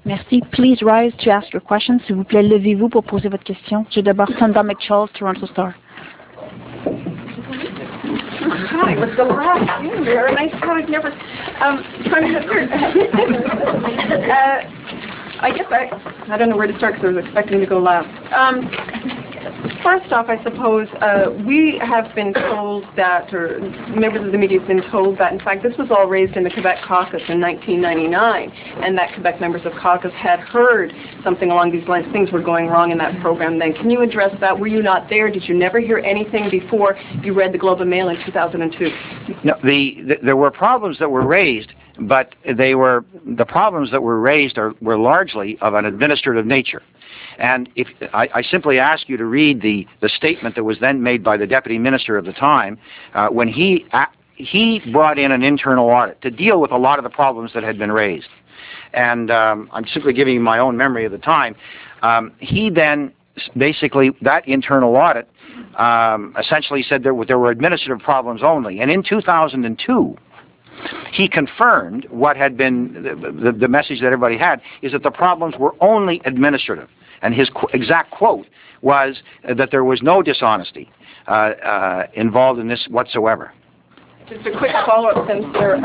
Merci. Please rise to ask your question. S'il vous plaît, levez-vous pour poser votre question. J'ai d'abord Sandra McChalls, Toronto Star. Hi, what's the last name there? And I thought I'd never. I guess I don't know where to start because I was expecting to go last. First off, I suppose we have been told that, or members of the media have been told that, in fact, this was all raised in the Quebec caucus in 1999, and that Quebec members of caucus had heard something along these lines. Things were going wrong in that program then. Can you address that? Were you not there? Did you never hear anything before you read the Globe and Mail in 2002? No, there were problems that were raised, but the problems that were raised were largely of an administrative nature. And if I simply ask you to read the statement that was then made by the deputy minister of the time, when he brought in an internal audit to deal with a lot of the problems that had been raised. And I'm simply giving you my own memory of the time. He then basically, that internal audit essentially said there were administrative problems only. And in 2002, he confirmed what had been the message that everybody had, is that the problems were only administrative. And his exact quote was that there was no dishonesty involved in this whatsoever. Just a quick follow-up then, sir.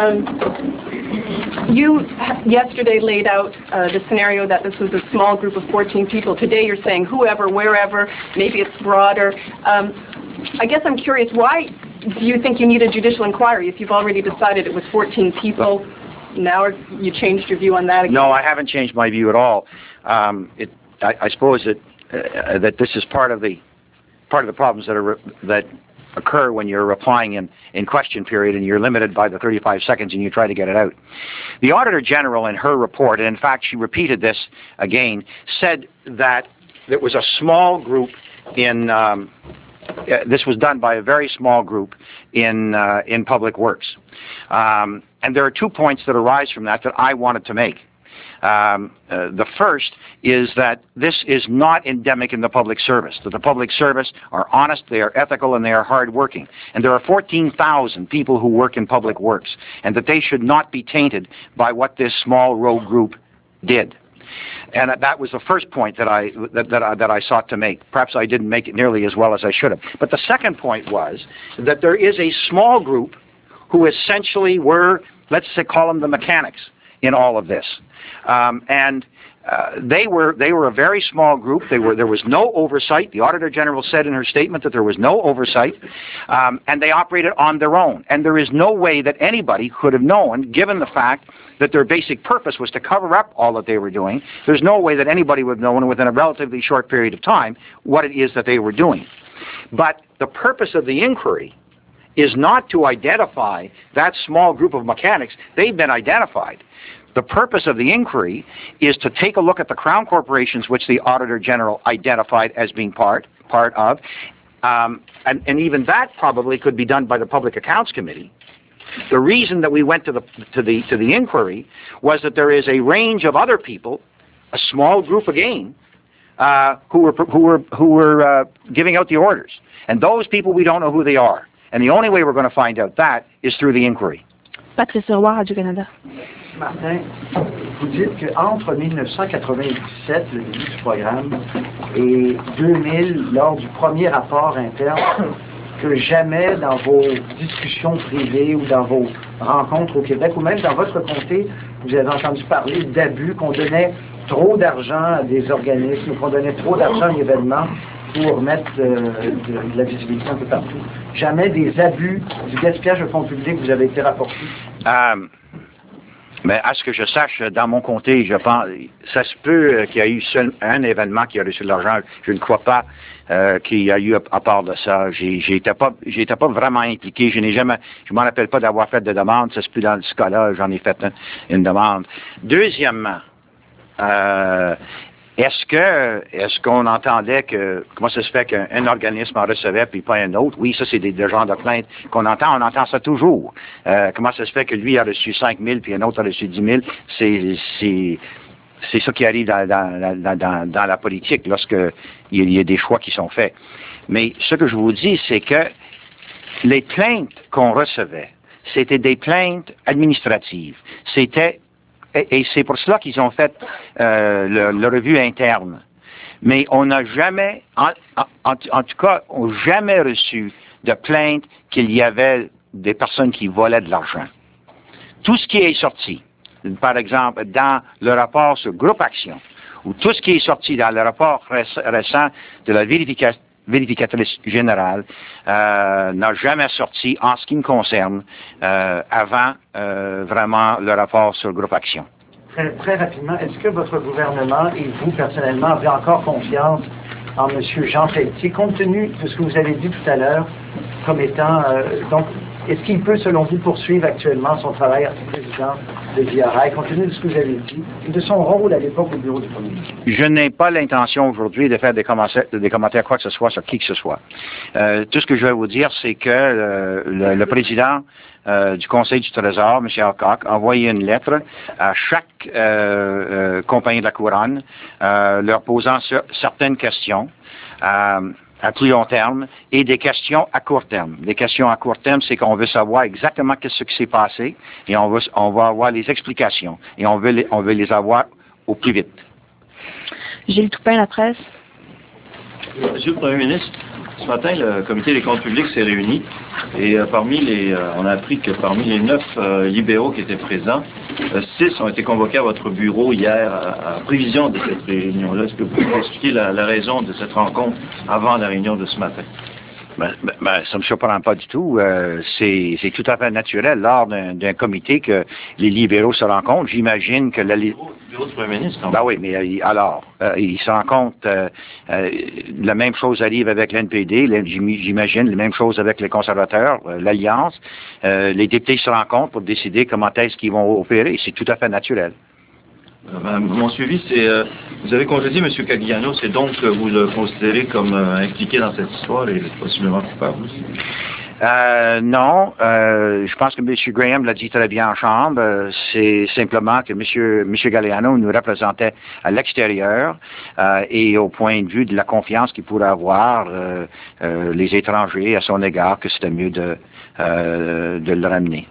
You yesterday laid out the scenario that this was a small group of 14 people. Today you're saying whoever, wherever, maybe it's broader. I guess I'm curious, why do you think you need a judicial inquiry if you've already decided it was 14 people? Now you changed your view on that again? No, I haven't changed my view at all. I suppose that this is part of the problems that occur when you're replying in question period and you're limited by the 35 seconds and you try to get it out. The Auditor General in her report, and in fact she repeated this again, said that there was a small group in this was done by a very small group in Public Works. And there are 2 points that arise from that I wanted to make. The first is that this is not endemic in the public service, that the public service are honest, they are ethical, and they are hardworking. And there are 14,000 people who work in public works, and that they should not be tainted by what this small rogue group did. And that was the first point that I sought to make. Perhaps I didn't make it nearly as well as I should have. But the second point was that there is a small group who essentially were, let's say, call them the mechanics in all of this. They were a very small group. There was no oversight. The Auditor General said in her statement that there was no oversight, and they operated on their own. And there is no way that anybody could have known, given the fact that their basic purpose was to cover up all that they were doing. There's no way that anybody would have known within a relatively short period of time what it is that they were doing. But the purpose of the inquiry is not to identify that small group of mechanics. They've been identified. The purpose of the inquiry is to take a look at the Crown corporations, which the Auditor General identified as being part of, and even that probably could be done by the Public Accounts Committee. The reason that we went to the inquiry was that there is a range of other people, a small group again, who were giving out the orders, and those people we don't know who they are, and the only way we're going to find out that is through the inquiry. Patrice Roy, Radio-Canada. Martin, vous dites qu'entre 1997, le début du programme, et 2000, lors du premier rapport interne, que jamais dans vos discussions privées ou dans vos rencontres au Québec, ou même dans votre comté, vous avez entendu parler d'abus, qu'on donnait trop d'argent à des organismes, qu'on donnait trop d'argent à un événement pour mettre de la visibilité un peu partout. Jamais des abus, du gaspillage de fonds publics vous avez été rapporté? Mais à ce que je sache, dans mon comté, je pense, ça se peut qu'il y a eu seul un événement qui a reçu de l'argent. Je ne crois pas qu'il y a eu à part de ça. J'étais pas vraiment impliqué. Je m'en rappelle pas d'avoir fait de demande. Ça se peut dans ce cas-là, j'en ai fait une demande. Deuxièmement, est-ce qu'on entendait que, comment ça se fait qu'un organisme en recevait puis pas un autre? Oui, ça c'est des genres de plaintes qu'on entend, on entend ça toujours. Comment ça se fait que lui a reçu 5 000 puis un autre a reçu 10 000? C'est ça qui arrive dans la politique lorsque il y a des choix qui sont faits. Mais ce que je vous dis, c'est que les plaintes qu'on recevait, c'était des plaintes administratives. C'était et c'est pour cela qu'ils ont fait le revue interne. Mais on n'a jamais, en tout cas, on n'a jamais reçu de plainte qu'il y avait des personnes qui volaient de l'argent. Tout ce qui est sorti, par exemple, dans le rapport sur Groupe Action, ou tout ce qui est sorti dans le rapport récent de la vérificatrice générale, n'a jamais sorti en ce qui me concerne avant vraiment le rapport sur Groupe Action. Très rapidement, est-ce que votre gouvernement et vous, personnellement, avez encore confiance en M. Jean Pelletier, compte tenu de ce que vous avez dit tout à l'heure, comme étant... donc, est-ce qu'il peut, selon vous, poursuivre actuellement son travail en président de VRI, compte tenu de ce que vous avez dit, et de son rôle à l'époque au bureau du Premier ministre? Je n'ai pas l'intention aujourd'hui de faire des commentaires quoi que ce soit sur qui que ce soit. Tout ce que je vais vous dire, c'est que le président du Conseil du Trésor, M. Alcock, a envoyé une lettre à chaque compagnie de la Couronne, leur posant certaines questions à plus long terme et des questions à court terme. Des questions à court terme, c'est qu'on veut savoir exactement qu'est-ce qui s'est passé et on va avoir les explications et on veut les avoir au plus vite. Gilles Toupin, la presse. Monsieur le Premier ministre, ce matin, le Comité des comptes publics s'est réuni et on a appris que parmi les 9 libéraux qui étaient présents, 6 ont été convoqués à votre bureau hier à prévision de cette réunion-là. Est-ce que vous pouvez expliquer la raison de cette rencontre avant la réunion de ce matin? Ça ne me surprend pas du tout. C'est tout à fait naturel lors d'un comité que les libéraux se rencontrent. J'imagine que le bureau du Premier ministre. Ben oui, mais alors, ils se rencontrent. La même chose arrive avec l'NPD. J'imagine la même chose avec les conservateurs, l'Alliance. Les députés se rencontrent pour décider comment est-ce qu'ils vont opérer. C'est tout à fait naturel. Mon suivi, c'est vous avez congédié M. Cagliano, c'est donc que vous le considérez comme impliqué dans cette histoire et possiblement coupable aussi? Non, je pense que M. Graham l'a dit très bien en chambre. C'est simplement que M. Galliano nous représentait à l'extérieur et au point de vue de la confiance qu'il pourrait avoir les étrangers à son égard, que c'était mieux de le ramener.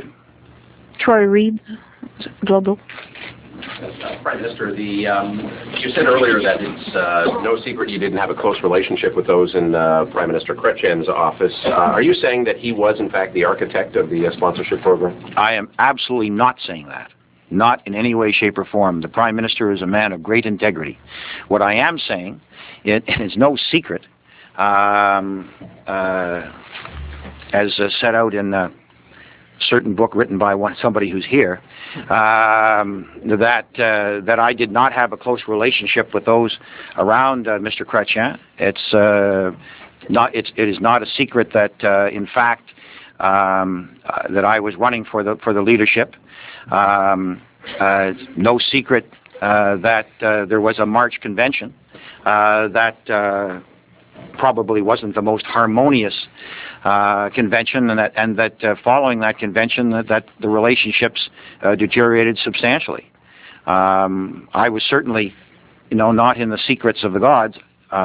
Troy Reid, Global. Prime Minister, you said earlier that it's no secret you didn't have a close relationship with those in Prime Minister Chrétien's office. Are you saying that he was, in fact, the architect of the sponsorship program? I am absolutely not saying that. Not in any way, shape, or form. The Prime Minister is a man of great integrity. What I am saying, and it's no secret, as set out in a certain book written by somebody who's here, that I did not have a close relationship with those around Mr. Chrétien. It is not a secret that in fact that I was running for the leadership. No secret that there was a March convention that probably wasn't the most harmonious convention, and that following that convention, that the relationships deteriorated substantially. I was certainly, not in the secrets of the gods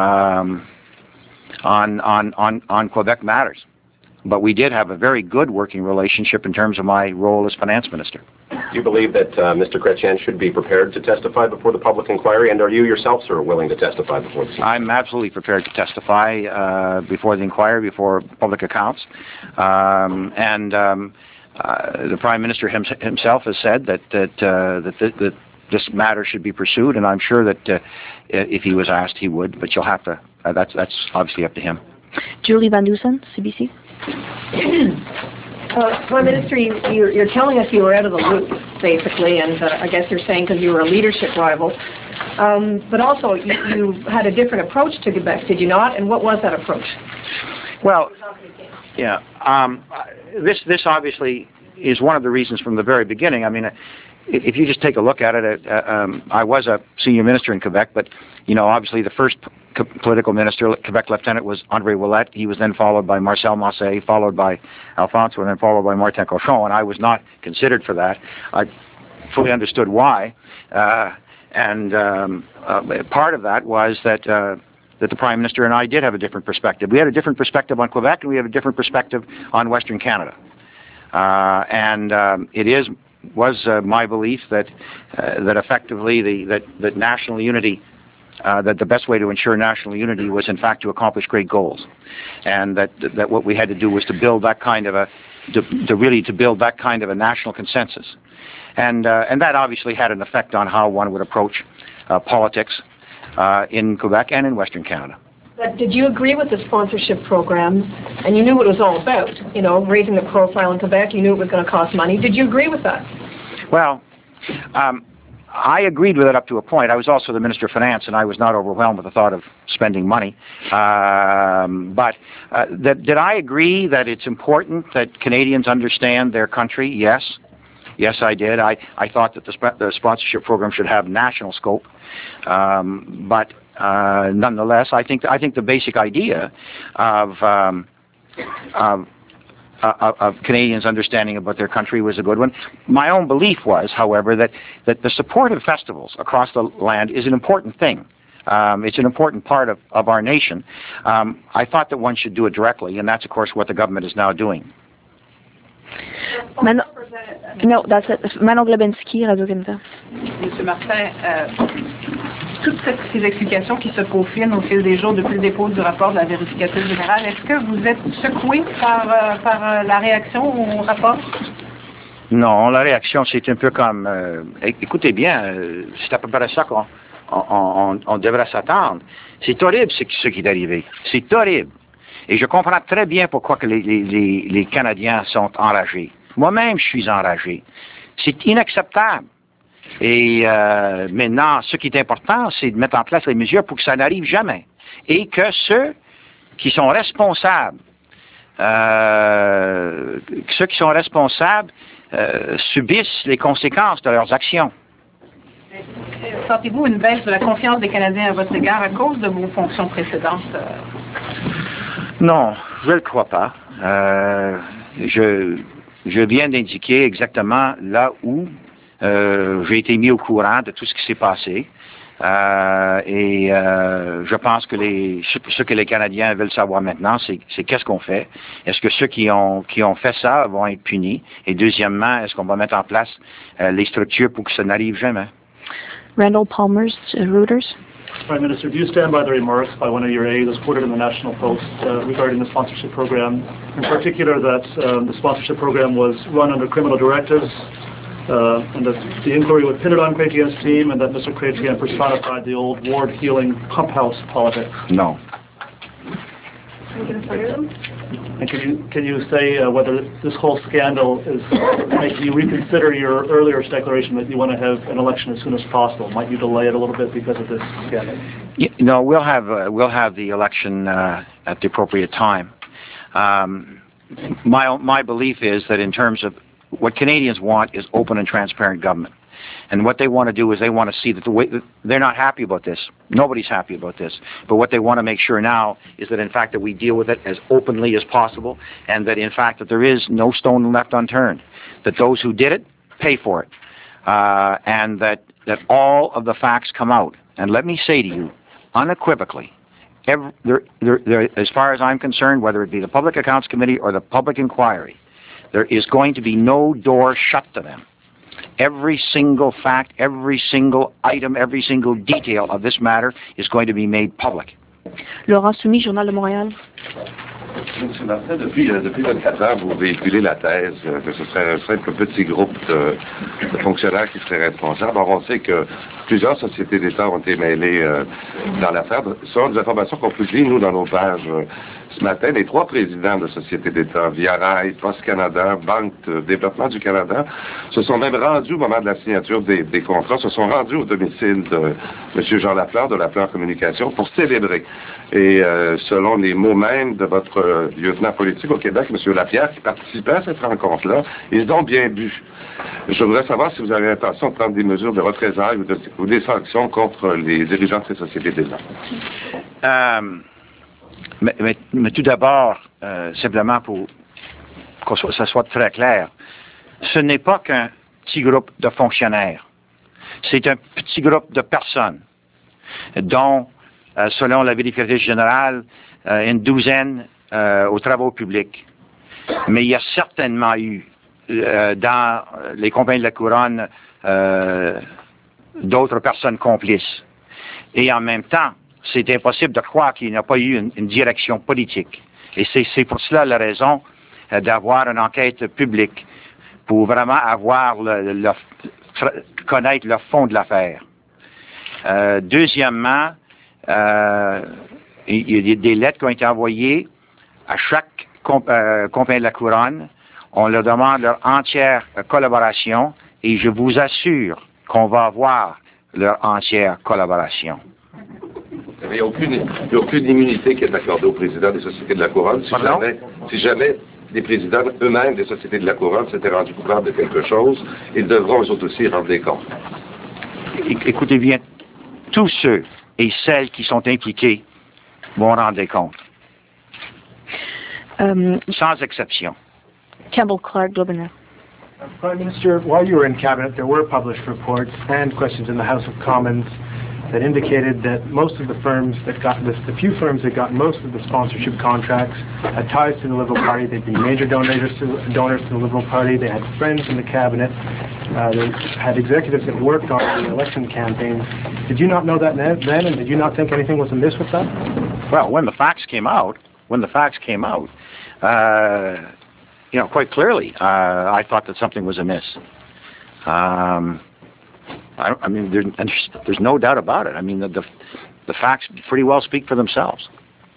on Quebec matters, but we did have a very good working relationship in terms of my role as finance minister. Do you believe that Mr. Chrétien should be prepared to testify before the public inquiry, and are you yourself, sir, willing to testify before the inquiry? I'm absolutely prepared to testify before the inquiry, before public accounts. The Prime Minister himself has said that this matter should be pursued, and I'm sure that if he was asked, he would. But you'll have to. That's obviously up to him. Julie Van Dusen, CBC. Prime Minister, you're telling us you were out of the loop, basically, and I guess you're saying because you were a leadership rival. But also, you had a different approach to Quebec, did you not? And what was that approach? Well, yeah. This obviously is one of the reasons from the very beginning. I mean, if you just take a look at it, I was a senior minister in Quebec, but, obviously the first political minister, Quebec Lieutenant, was André Ouellette. He was then followed by Marcel Massé, followed by Alfonso, and then followed by Martin Cochon, and I was not considered for that. I fully understood why, and part of that was that the Prime Minister and I did have a different perspective. We had a different perspective on Quebec, and we have a different perspective on Western Canada. It is my belief that effectively that national unity, that the best way to ensure national unity was in fact to accomplish great goals, and that what we had to do was to build that kind of to build that kind of a national consensus, and that obviously had an effect on how one would approach politics in Quebec and in Western Canada. But did you agree with the sponsorship program? And you knew what it was all about, you know, raising the profile in Quebec. You knew it was going to cost money. Did you agree with that? Well, I agreed with it up to a point. I was also the Minister of Finance, and I was not overwhelmed with the thought of spending money. But did I agree that it's important that Canadians understand their country? Yes. Yes, I did. I thought that the sponsorship program should have national scope. But nonetheless, I think the basic idea of Canadians understanding about their country was a good one. My own belief was, however, that the support of festivals across the land is an important thing. It's an important part of our nation. I thought that one should do it directly, and that's, of course, what the government is now doing. No, that's it. Manon Glebinski, Radio-Canada. Monsieur Martin, toutes ces explications qui se peaufinent au fil des jours depuis le dépôt du rapport de la vérificatrice générale, est-ce que vous êtes secoué par la réaction au rapport? Non, la réaction, c'est un peu comme... écoutez bien, c'est à peu près ça qu'on devrait s'attendre. C'est horrible ce qui est arrivé. C'est horrible. Et je comprends très bien pourquoi que les Canadiens sont enragés. Moi-même, je suis enragé. C'est inacceptable. Et maintenant, ce qui est important, c'est de mettre en place les mesures pour que ça n'arrive jamais. Et que ceux qui sont responsables, subissent les conséquences de leurs actions. Sentez-vous une baisse de la confiance des Canadiens à votre égard à cause de vos fonctions précédentes? Non, je ne le crois pas. Je viens d'indiquer exactement là où j'ai été mis au courant de tout ce qui s'est passé. Et je pense que ce que les Canadiens veulent savoir maintenant, c'est qu'est-ce qu'on fait. Est-ce que ceux qui ont fait ça vont être punis? Et deuxièmement, est-ce qu'on va mettre en place les structures pour que ça n'arrive jamais? Randall Palmer, Reuters. Prime Minister, do you stand by the remarks by one of your aides quoted in the National Post regarding the sponsorship program, in particular that the sponsorship program was run under criminal directives, and that the inquiry was pinned on Chrétien's team, and that Mr. Chrétien personified the old ward-heeling pump house politics? No. And can you say whether this whole scandal is making you reconsider your earlier declaration that you want to have an election as soon as possible? Might you delay it a little bit because of this scandal? Yeah, no, we'll have the election at the appropriate time. My belief is that in terms of what Canadians want is open and transparent government. And what they want to do is they want to see that they're not happy about this. Nobody's happy about this. But what they want to make sure now is that in fact that we deal with it as openly as possible, and that in fact that there is no stone left unturned. That those who did it pay for it. And that all of the facts come out. And let me say to you, unequivocally, as far as I'm concerned, whether it be the Public Accounts Committee or the Public Inquiry, there is going to be no door shut to them. Every single fact, every single item, every single detail of this matter is going to be made public. Laurent Soumy, Journal de Montréal. M. Martin, depuis 24 ans, vous véhiculez la thèse que ce serait un simple petit groupe de fonctionnaires qui seraient responsables. Or, on sait que plusieurs sociétés d'État ont été mêlées dans l'affaire. Selon des informations qu'on publie, nous, dans nos pages ce matin, les 3 présidents de sociétés d'État, Via Rail, Poste Canada, Banque de développement du Canada, se sont même rendus au moment de la signature des contrats, se sont rendus au domicile de M. Jean Lafleur, de Lafleur Communication, pour célébrer. Et selon les mots mêmes de votre lieutenant politique au Québec, M. Lapierre, qui participait à cette rencontre-là, ils ont bien bu. Je voudrais savoir si vous avez l'intention de prendre des mesures de représailles ou des sanctions contre les dirigeants de ces sociétés d'État. Mais tout d'abord, simplement pour que ça soit très clair, ce n'est pas qu'un petit groupe de fonctionnaires. C'est un petit groupe de personnes dont, selon la vérificatrice générale, une douzaine aux travaux publics. Mais il y a certainement eu dans les compagnies de la Couronne d'autres personnes complices. Et en même temps, c'est impossible de croire qu'il n'y a pas eu une direction politique. Et c'est pour cela la raison d'avoir une enquête publique, pour vraiment avoir connaître le fond de l'affaire. Deuxièmement, il y a des lettres qui ont été envoyées à chaque compagnie de la Couronne. On leur demande leur entière collaboration et je vous assure qu'on va avoir leur entière collaboration. Il n'y a aucune immunité qui est accordée aux présidents des sociétés de la Couronne. Si jamais les présidents eux-mêmes des sociétés de la Couronne s'étaient rendus coupables de quelque chose, ils devront eux autres aussi rendre des comptes. Écoutez bien, tous ceux et celles qui sont impliqués vont rendre des comptes. Sans exception. Campbell Clark, Globe and Mail. Prime Minister, while you were in Cabinet, there were published reports and questions in the House of Commons that indicated that most of the firms that got the few firms that got most of the sponsorship contracts had ties to the Liberal Party. They'd been major donors to the Liberal Party. They had friends in the Cabinet. They had executives that worked on the election campaigns. Did you not know that then, and did you not think anything was amiss with that? Well, when the facts came out, quite clearly, I thought that something was amiss. There's no doubt about it. I mean, the facts pretty well speak for themselves.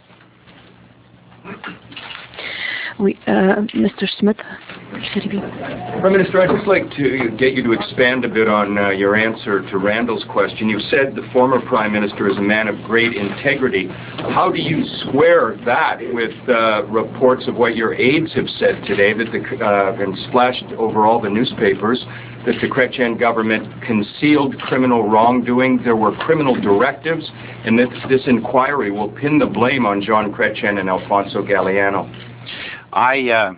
Mr. Smith. Prime Minister, I'd just like to get you to expand a bit on your answer to Randall's question. You said the former Prime Minister is a man of great integrity. How do you square that with reports of what your aides have said today, and splashed over all the newspapers, that the Chrétien government concealed criminal wrongdoing, there were criminal directives, and that this inquiry will pin the blame on John Chrétien and Alfonso Galiano? I'm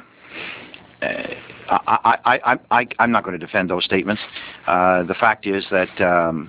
not going to defend those statements. The fact is that, and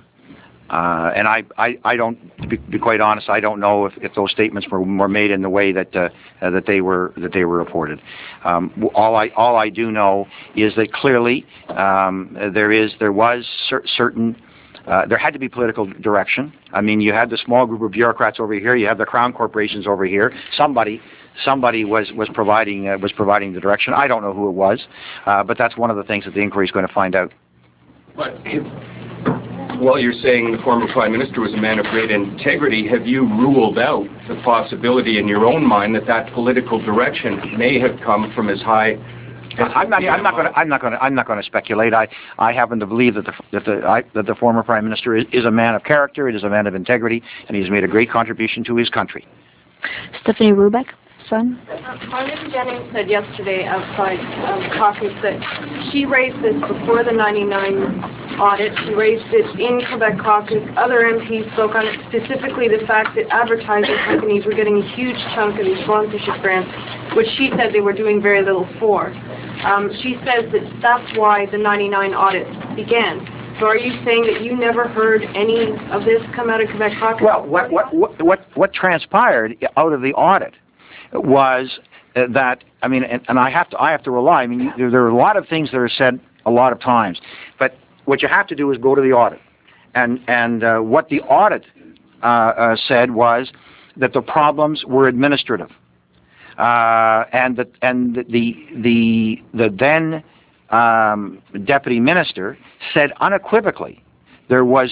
I don't, to be quite honest, I don't know if those statements were made in the way that they were reported. All I do know is that clearly there was certain. There had to be political direction. I mean, you had the small group of bureaucrats over here. You have the crown corporations over here. Somebody was providing the direction. I don't know who it was, but that's one of the things that the inquiry is going to find out. But while you're saying the former Prime Minister was a man of great integrity, have you ruled out the possibility in your own mind that political direction may have come from his high? I'm not going to speculate. I happen to believe that the former Prime Minister is a man of character. It is a man of integrity, and he's made a great contribution to his country. Stephanie Rubeck, son. Marlene Jennings said yesterday outside caucus that she raised this before the 99 audit. She raised it in Quebec caucus. Other MPs spoke on it, specifically the fact that advertising companies were getting a huge chunk of these sponsorship grants, which she said they were doing very little for. She says that that's why the 99 audit began. So are you saying that you never heard any of this come out of Quebec caucus? Well, what transpired out of the audit was that, I mean, and I have to rely. I mean, there are a lot of things that are said a lot of times, but what you have to do is go to the audit, and what the audit said was that the problems were administrative, and the then deputy minister said unequivocally there were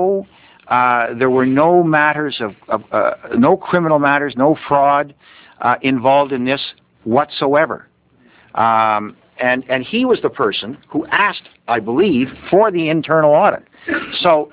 no matters of no criminal matters, no fraud involved in this whatsoever. And he was the person who asked, I believe, for the internal audit. So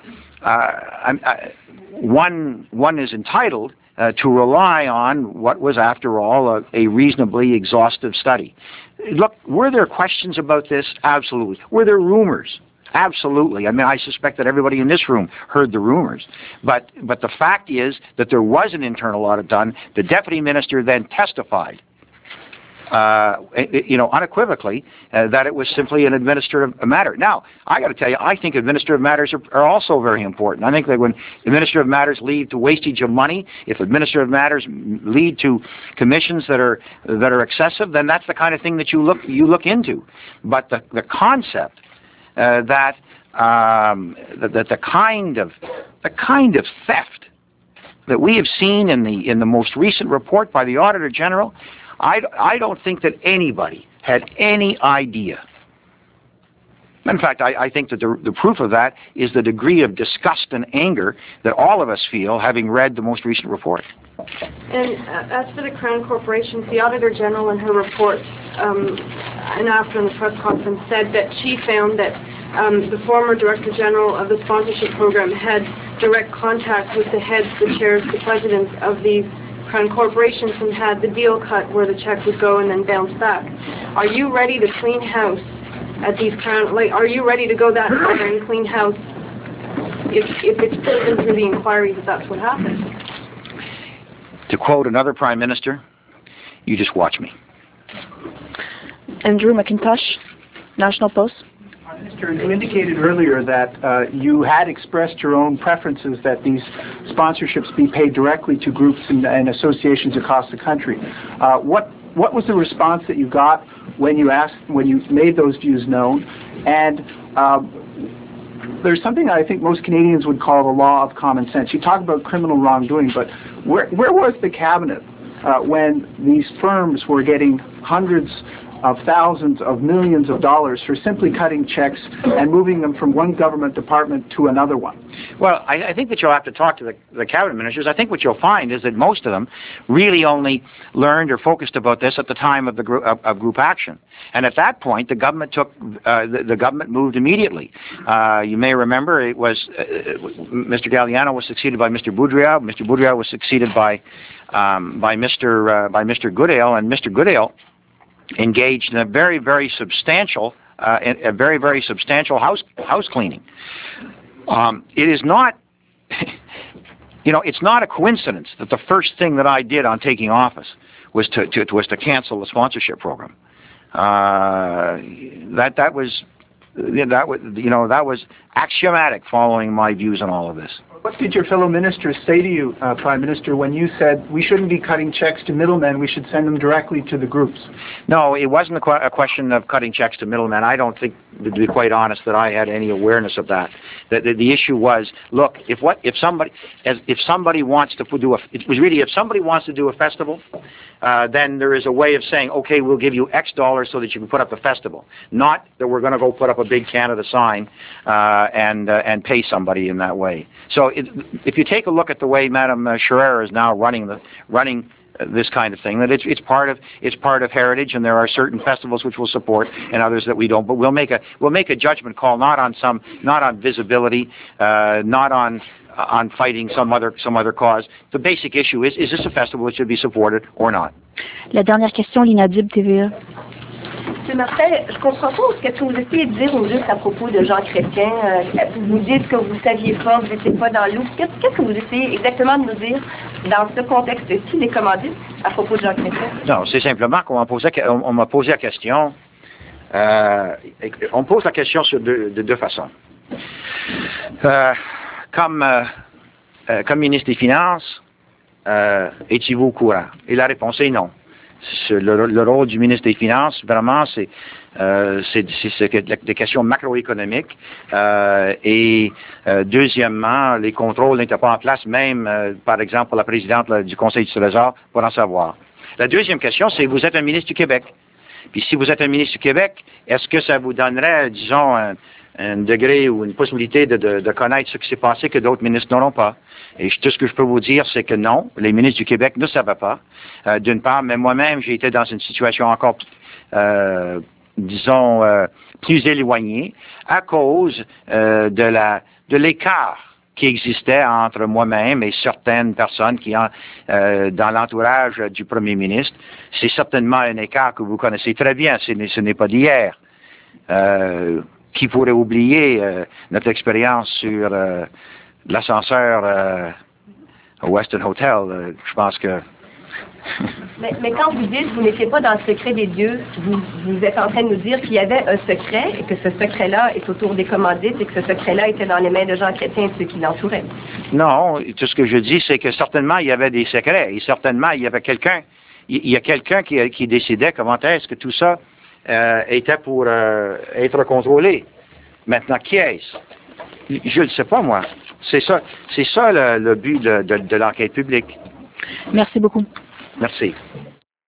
one is entitled to rely on what was, after all, a reasonably exhaustive study. Look, were there questions about this? Absolutely. Were there rumors? Absolutely. I mean, I suspect that everybody in this room heard the rumors. But the fact is that there was an internal audit done. The deputy minister then testified unequivocally, that it was simply an administrative matter. Now, I got to tell you, I think administrative matters are also very important. I think that when administrative matters lead to wastage of money, if administrative matters lead to commissions that are excessive, then that's the kind of thing that you look into. But the concept that the kind of theft that we have seen in the most recent report by the Auditor General, I don't think that anybody had any idea. In fact, I think that the proof of that is the degree of disgust and anger that all of us feel having read the most recent report. And as for the Crown Corporations, the Auditor General in her report and after in the press conference said that she found that the former Director General of the sponsorship program had direct contact with the heads, the chairs, the presidents of these Crown Corporations and had the deal cut where the check would go and then bounce back. Are you ready to clean house at these Crown, are you ready to go that far and clean house if it's proven through the inquiry that that's what happened? To quote another Prime Minister, you just watch me. Andrew McIntosh, National Post. Minister, you indicated earlier that you had expressed your own preferences that these sponsorships be paid directly to groups and associations across the country. What was the response that you got when you made those views known? And there's something I think most Canadians would call the law of common sense. You talk about criminal wrongdoing, but where was the cabinet when these firms were getting hundreds of thousands of millions of dollars for simply cutting checks and moving them from one government department to another one? Well, I think that you'll have to talk to the cabinet ministers. I think what you'll find is that most of them really only learned or focused about this at the time of the group action, and at that point, the government the government moved immediately. You may remember it was Mr. Galliano was succeeded by Mr. Boudreau. Mr. Boudreau was succeeded by Mr. Goodale, and Mr. Goodale engaged in a very, very substantial house cleaning. It is not, it's not a coincidence that the first thing that I did on taking office was to cancel the sponsorship program. That was axiomatic following my views on all of this. What did your fellow ministers say to you, Prime Minister, when you said we shouldn't be cutting checks to middlemen, we should send them directly to the groups? No, it wasn't a question of cutting checks to middlemen. I don't think, to be quite honest, that I had any awareness of that. The issue was, look, if somebody wants to do if somebody wants to do a festival, then there is a way of saying, okay, we'll give you X dollars so that you can put up the festival. Not that we're going to go put up a big Canada sign and pay somebody in that way. So if you take a look at the way Madame Scherer is now running this kind of thing, that it's part of heritage, and there are certain festivals which we'll support and others that we don't. But we'll make a judgment call not on visibility, not on fighting some other cause. The basic issue is this a festival that should be supported or not? La dernière question, l'Inaudible TVA. M. Martel, je comprends pas ce que vous essayez de dire au juste à propos de Jean Chrétien. Vous dites que vous saviez pas, vous n'étiez pas dans l'eau. Qu'est-ce que vous essayez exactement de nous dire dans ce contexte-ci des commandites à propos de Jean Chrétien? Non, c'est simplement qu'on m'a posé la question. On pose la question de deux façons. Comme ministre des Finances, étiez-vous au courant? Et la réponse est non. Le rôle du ministre des Finances, vraiment, c'est des questions macroéconomiques. Et deuxièmement, les contrôles n'étaient pas en place, même, par exemple, la présidente du Conseil du Trésor pour en savoir. La deuxième question, c'est vous êtes un ministre du Québec. Puis si vous êtes un ministre du Québec, est-ce que ça vous donnerait, disons, un degré ou une possibilité de connaître ce qui s'est passé que d'autres ministres n'auront pas? Et tout ce que je peux vous dire, c'est que non, les ministres du Québec ne savaient pas, d'une part, mais moi-même, j'ai été dans une situation encore, disons, plus éloignée à cause de l'écart qui existait entre moi-même et certaines personnes qui ont dans l'entourage du Premier ministre. C'est certainement un écart que vous connaissez très bien, ce n'est pas d'hier. Qui pourrait oublier notre expérience sur l'ascenseur au Westin Hotel? Je pense que Mais quand vous dites que vous n'étiez pas dans le secret des dieux, vous êtes en train de nous dire qu'il y avait un secret et que ce secret-là est autour des commandites et que ce secret-là était dans les mains de gens chrétiens et de ceux qui l'entouraient. Non, tout ce que je dis, c'est que certainement il y avait des secrets et certainement il y avait quelqu'un, il y a quelqu'un qui décidait comment est-ce que tout ça était pour être contrôlé. Maintenant, qui est-ce? Je ne le sais pas, moi. C'est ça le but de l'enquête publique. Merci beaucoup. Merci.